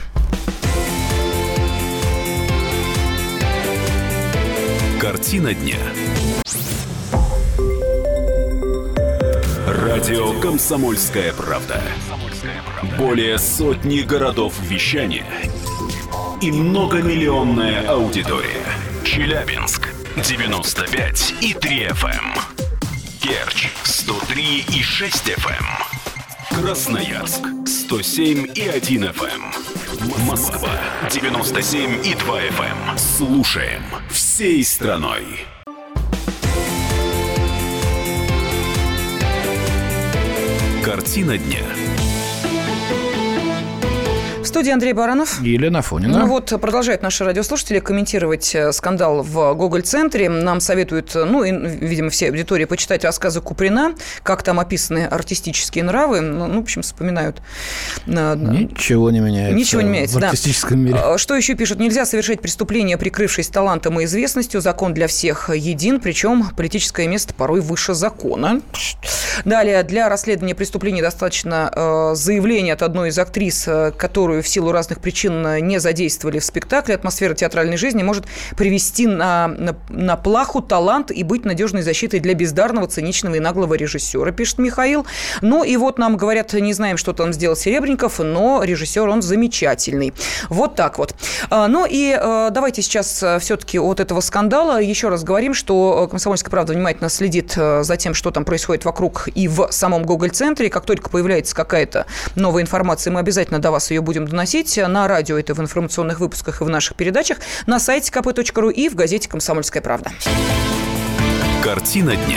Картина дня. Радио «Комсомольская правда». Более сотни городов вещания и многомиллионная аудитория. Челябинск девяносто пять и три эф эм, Керчь сто три и шесть эф эм, Красноярск сто сто семь и один эф эм. Москва девяносто семь и два эф эм. Слушаем всей страной. Картина дня. В студии Андрей Баранов. И Елена Афонина. Ну вот, продолжают наши радиослушатели комментировать скандал в Гоголь-центре. Нам советуют, ну, и, видимо, всей аудитории почитать рассказы Куприна, как там описаны артистические нравы. Ну, в общем, вспоминают. Ничего не меняется. Ничего не меняется, в артистическом мире. Что еще пишут? Нельзя совершать преступление, прикрывшись талантом и известностью. Закон для всех един, причем политическое место порой выше закона. Далее, для расследования преступлений достаточно э, заявления от одной из актрис, которую в силу разных причин не задействовали в спектакле. Атмосфера театральной жизни может привести на, на, на плаху талант и быть надежной защитой для бездарного, циничного и наглого режиссера, пишет Михаил. Ну и вот нам говорят, не знаем, что там сделал Серебренников, но режиссер он замечательный. Вот так вот. Ну и давайте сейчас все-таки от этого скандала еще раз говорим, что «Комсомольская правда» внимательно следит за тем, что там происходит вокруг и в самом Гоголь-центре. Как только появляется какая-то новая информация, мы обязательно до вас ее будем доносить. На радио это в информационных выпусках и в наших передачах, на сайте ка пэ точка ру и в газете «Комсомольская правда». Картина дня.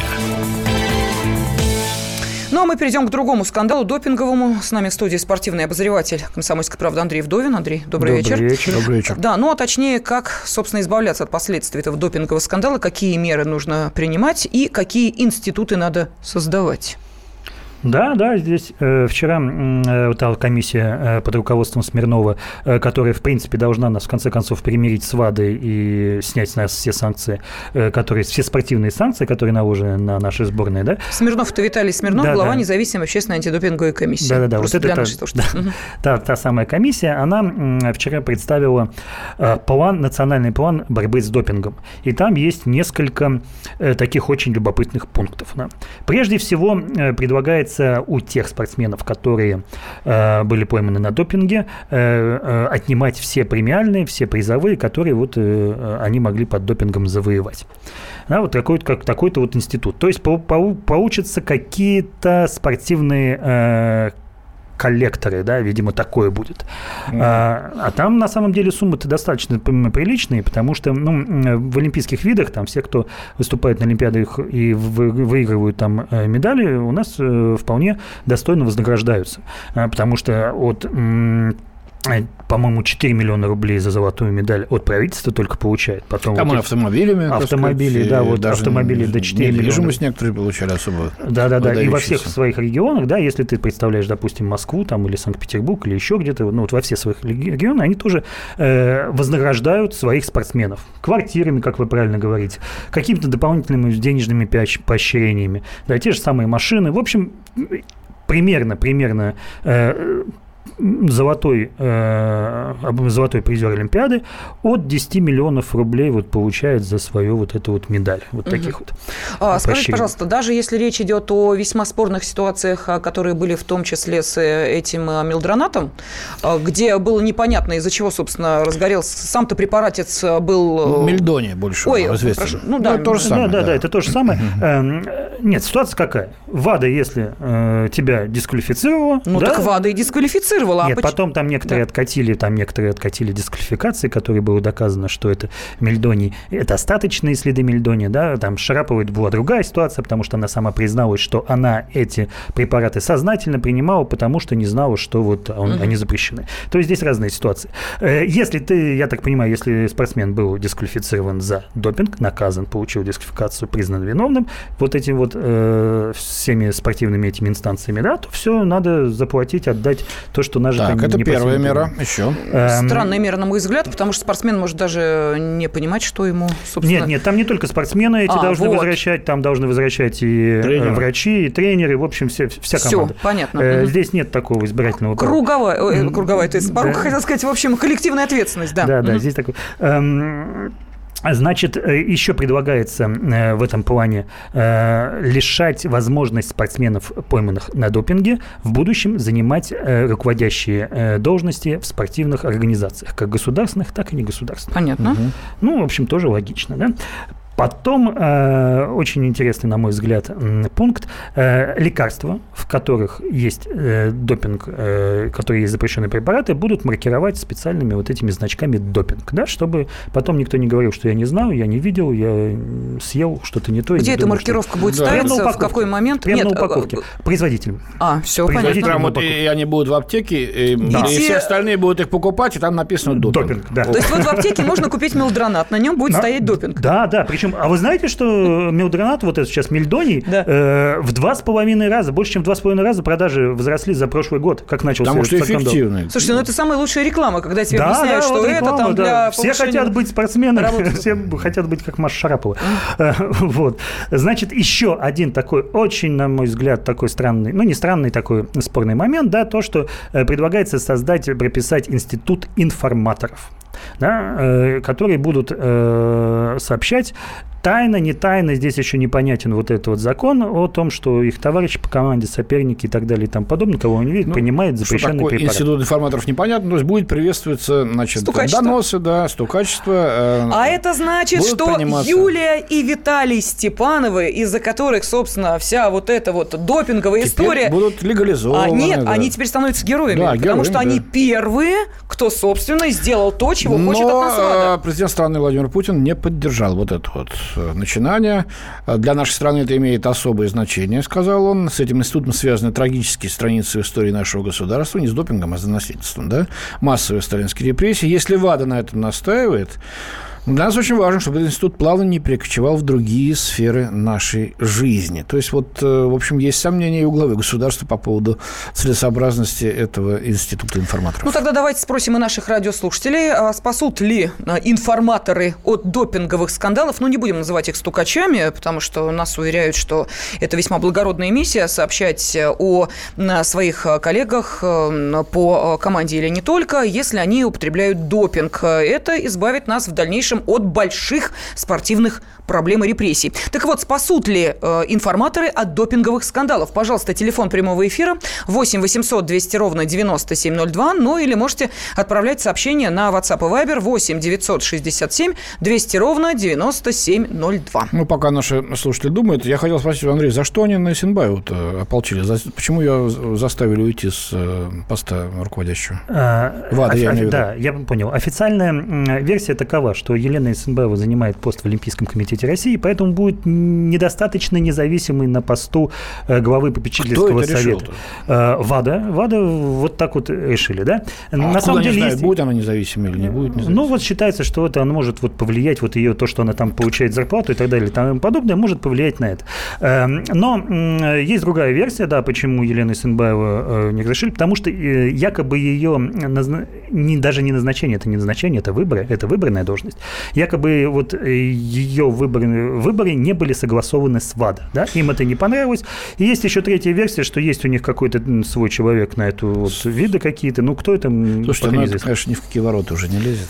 Ну, а мы перейдем к другому скандалу, допинговому. С нами в студии спортивный обозреватель «Комсомольской правды» Андрей Вдовин. Андрей, добрый, добрый вечер. вечер. Добрый вечер. Да, ну, а точнее, как, собственно, избавляться от последствий этого допингового скандала, какие меры нужно принимать и какие институты надо создавать. Да, да, здесь э, вчера э, вот та комиссия э, под руководством Смирнова, э, которая, в принципе, должна нас, в конце концов, примирить с ВАДой и снять с нас все санкции, э, которые, все спортивные санкции, которые наложены на наши сборные, да. Смирнов-то Виталий Смирнов, да, глава да. независимой общественной антидопинговой комиссии. Да-да-да, вот это та, да, угу. та, та самая комиссия, она э, вчера представила э, план, национальный план борьбы с допингом. И там есть несколько э, таких очень любопытных пунктов. Да. Прежде всего, э, предлагается у тех спортсменов, которые э, были пойманы на допинге, э, э, отнимать все премиальные, все призовые, которые вот, э, они могли под допингом завоевать. Да, вот такой-то, как, такой-то вот институт. То есть по, по, получатся какие-то спортивные э, коллекторы, да, видимо, такое будет. Mm-hmm. А, а там, на самом деле, суммы-то достаточно приличные, потому что, ну, в олимпийских видах, там, все, кто выступает на Олимпиадах и вы, выигрывают там медали, у нас вполне достойно вознаграждаются. А, потому что от... по-моему, четыре миллиона рублей за золотую медаль от правительства только получает. Потом там вот автомобилями. Автомобили, сказать, да, вот автомобили до четырёх миллионов. Недвижимость некоторые получали особо. Да-да-да, и во всех своих регионах, да, если ты представляешь, допустим, Москву там, или Санкт-Петербург, или еще где-то, ну, вот во все своих регионах, они тоже э, вознаграждают своих спортсменов. Квартирами, как вы правильно говорите, какими-то дополнительными денежными поощрениями, да, те же самые машины. В общем, примерно, примерно... Э, Золотой, э, золотой призер Олимпиады от десяти миллионов рублей вот получает за свою вот эту вот медаль. Вот угу. таких вот. А, скажите, пожалуйста, даже если речь идет о весьма спорных ситуациях, которые были в том числе с этим Милдронатом, где было непонятно, из-за чего, собственно, разгорелся. Сам-то препаратец был... Мельдония больше Ой, известно. Прошу, ну да, ну, то же самое, да, да, да, да, это то же самое. Нет, ситуация какая? ВАДА, если тебя дисквалифицировала... Ну да? так ВАДА и дисквалифицировала. Нет, а потом там некоторые, да. откатили, там некоторые откатили дисквалификации, которые было доказано, что это мельдоний, это остаточные следы мельдония, да, там Шараповой была другая ситуация, потому что она сама призналась, что она эти препараты сознательно принимала, потому что не знала, что вот он, угу. они запрещены. То есть здесь разные ситуации. Если ты, я так понимаю, если спортсмен был дисквалифицирован за допинг, наказан, получил дисквалификацию, признан виновным, вот этим вот э, всеми спортивными этими инстанциями, да, то все надо заплатить, отдать то, что нажито. Так, это первая мера. Еще. Странная мера, на мой взгляд, потому что спортсмен может даже не понимать, что ему, собственно... Нет, нет, там не только спортсмены эти а, должны вот. возвращать, там должны возвращать и тренеры. врачи, и тренеры, в общем, вся, вся команда. Все, понятно. Э, здесь нет такого избирательного права. Круговая, ой, круговая, то есть, да. хотел сказать, в общем, коллективная ответственность, да. Да, да, здесь такой... Эм... Значит, еще предлагается в этом плане лишать возможность спортсменов, пойманных на допинге, в будущем занимать руководящие должности в спортивных организациях, как государственных, так и негосударственных. Понятно. Угу. Ну, в общем, тоже логично, да? Потом, э, очень интересный, на мой взгляд, пункт. Э, лекарства, в которых есть э, допинг, э, которые есть запрещенные препараты, будут маркировать специальными вот этими значками допинг, да, чтобы потом никто не говорил, что я не знал, я не видел, я съел что-то не то. Где эта думал, маркировка что... будет да. ставиться, в какой момент? Прямо Нет, на упаковке. Производитель. А, все понятно. Прямо и они будут в аптеке, и, да. и все остальные будут их покупать, и там написано допинг. допинг да. То есть вот в аптеке можно купить мелдронат, на нем будет стоять допинг. Да, да, причем, а вы знаете, что мелдронат, вот это сейчас мельдоний, да. э, в два с половиной раза, больше, чем в два с половиной раза продажи возросли за прошлый год, как начался Потому что эффективный. Слушайте, ну это самая лучшая реклама, когда тебе да, объясняют, да, что вот это реклама, там да. для Все повышения... хотят быть спортсменами, все хотят быть как Маша Шарапова. Вот. Значит, еще один такой, очень, на мой взгляд, такой странный, ну не странный, такой спорный момент, да, то, что предлагается создать, прописать институт информаторов, да, э, которые будут э, сообщать тайно, не тайно, здесь еще непонятен вот этот вот закон о том, что их товарищи по команде, соперники и так далее и тому подобное, кого они видят, ну, принимают запрещенные препараты. Институт информаторов непонятно, то есть будет приветствоваться, значит, доносы, да, стукачество. Э, а это значит, что приниматься. Юлия и Виталий Степановы, из-за которых, собственно, вся вот эта вот допинговая теперь история... будут легализованы. А, нет, да. они теперь становятся героями, да, потому героями, что да. они первые, кто, собственно, сделал то, чего Но хочет от нас ВАДА. президент страны Владимир Путин не поддержал вот это вот начинание. Для нашей страны это имеет особое значение, сказал он. С этим институтом связаны трагические страницы в истории нашего государства, не с допингом, а с насильством, да? Массовые сталинские репрессии. Если ВАДА на этом настаивает, для нас очень важно, чтобы этот институт плавно не перекочевал в другие сферы нашей жизни. То есть, вот, в общем, есть сомнения и у главы государства по поводу целесообразности этого института информаторов. Ну, тогда давайте спросим и наших радиослушателей, спасут ли информаторы от допинговых скандалов. Ну, не будем называть их стукачами, потому что нас уверяют, что это весьма благородная миссия сообщать о своих коллегах по команде или не только, если они употребляют допинг. Это избавит нас в дальнейшем от больших спортивных проблем и репрессий. Так вот, спасут ли э, информаторы от допинговых скандалов? Пожалуйста, телефон прямого эфира восемь восемьсот двести ровно девяносто семь ноль два. Ну или можете отправлять сообщение на WhatsApp и Viber восемь девятьсот шестьдесят семь двести ровно девяносто семь ноль два. Ну, пока наши слушатели думают, я хотел спросить, Андрей, за что они на Эсенбаеву-то ополчили? За, почему ее заставили уйти с э, поста руководящего? А, ВАДА, я имею в виду. Да, я понял. Официальная версия такова, что Елена Эсенбаева занимает пост в Олимпийском комитете России, поэтому будет недостаточно независимый на посту главы попечительского совета. ВАДА. ВАДА вот так вот решили, да? А на самом деле, знают, есть... будет она независимой или не будет независимой? Ну, вот считается, что это она может вот повлиять, вот ее, то, что она там получает зарплату и так далее, и тому подобное, может повлиять на это. Но есть другая версия, да, почему Елену Эсенбаеву не разрешили, потому что якобы ее назна... не, даже не назначение, это не назначение, это выборы, это выборная должность. Якобы вот ее выборы, выборы не были согласованы с ВАДА. Да? Им это не понравилось. И есть еще третья версия, что есть у них какой-то свой человек на эту вот виды какие-то. Ну, кто это? Слушайте, ну, это, конечно, ни в какие ворота уже не лезет.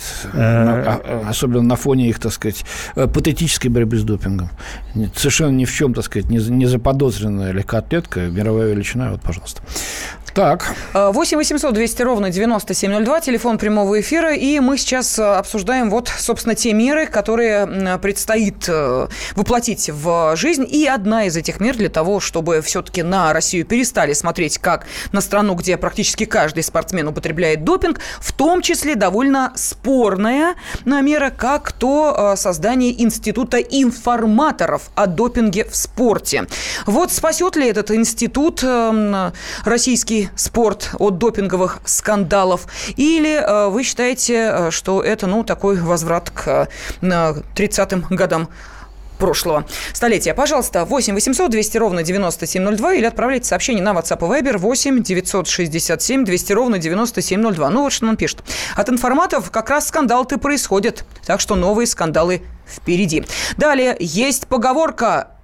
А, особенно на фоне их, так сказать, патетической борьбы с допингом. Совершенно ни в чем, так сказать, не заподозренная легкоатлетка, мировая величина. Вот, пожалуйста. Так. восемь восемьсот двести ровно девяносто семь ноль два, телефон прямого эфира, и мы сейчас обсуждаем вот, собственно, те меры, которые предстоит воплотить в жизнь, и одна из этих мер для того, чтобы все-таки на Россию перестали смотреть как на страну, где практически каждый спортсмен употребляет допинг, в том числе довольно спорная мера, как то создание института информаторов о допинге в спорте. Вот спасет ли этот институт российский спорт от допинговых скандалов? Или э, вы считаете, э, что это, ну, такой возврат к э, тридцатым годам прошлого столетия? Пожалуйста, восемь восемьсот двести ровно девяносто семь ноль два или отправляйте сообщение на WhatsApp и Viber восемь девятьсот шестьдесят семь двести ровно девяносто семь ноль два. Ну, вот что он пишет. От информатов как раз скандалы-то происходят, так что новые скандалы впереди. Далее, есть поговорка: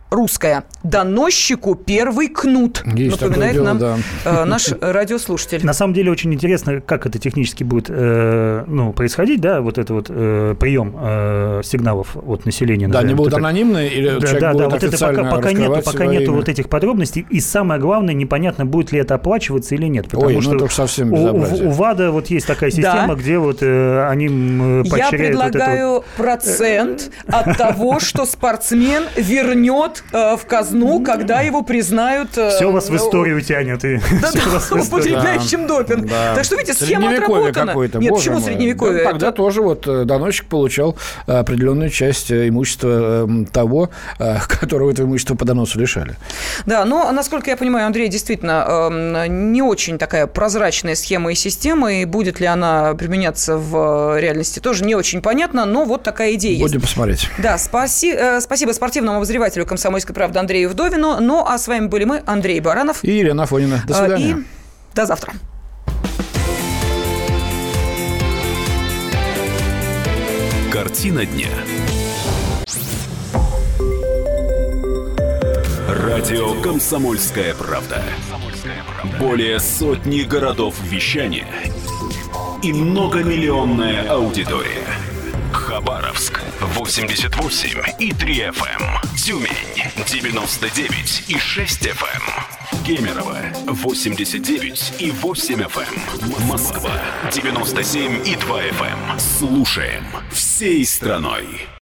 русская. Доносчику первый кнут. Есть напоминает дело, нам да. э, наш радиослушатель. На самом деле очень интересно, как это технически будет э, ну, происходить, да, вот это вот э, прием э, сигналов от населения. Да, они будут так. анонимные или да, человек да, будет да, вот это пока, пока нету, пока нету вот этих подробностей. И самое главное, непонятно, будет ли это оплачиваться или нет. Потому Ой, что ну это уж совсем у, безобразие. у, у ВАДА вот есть такая система, да. где вот э, они поощряют. Я предлагаю вот это вот... процент от того, что спортсмен вернет э, в казну, когда его признают... Э, Все вас в историю тянет. И... Да, да, употребляющим да. допинг. Да. Так что, видите, схема отработана. Нет, почему средневековье? Да, тогда это... тоже вот доносчик получал определенную часть имущества того, которого это имущество по доносу лишали. Да, но, насколько я понимаю, Андрей, действительно, не очень такая прозрачная схема и система, и будет ли она применяться в реальности, тоже не очень понятно, но вот такая идея есть. Будем посмотреть. Да, спаси, спасибо спортивному обозревателю «Комсомольской правды» Андрею Вдовину. Ну, а с вами были мы, Андрей Баранов. И Елена Афонина. До свидания. И до завтра. Картина дня. Радио «Комсомольская правда». Более сотни городов вещания и многомиллионная аудитория. Хабаровск восемьдесят восемь и три эф эм, Тюмень девяносто девять и шесть эф эм, Кемерово восемьдесят девять и восемь эф эм, Москва девяносто семь и два эф эм. Слушаем всей страной.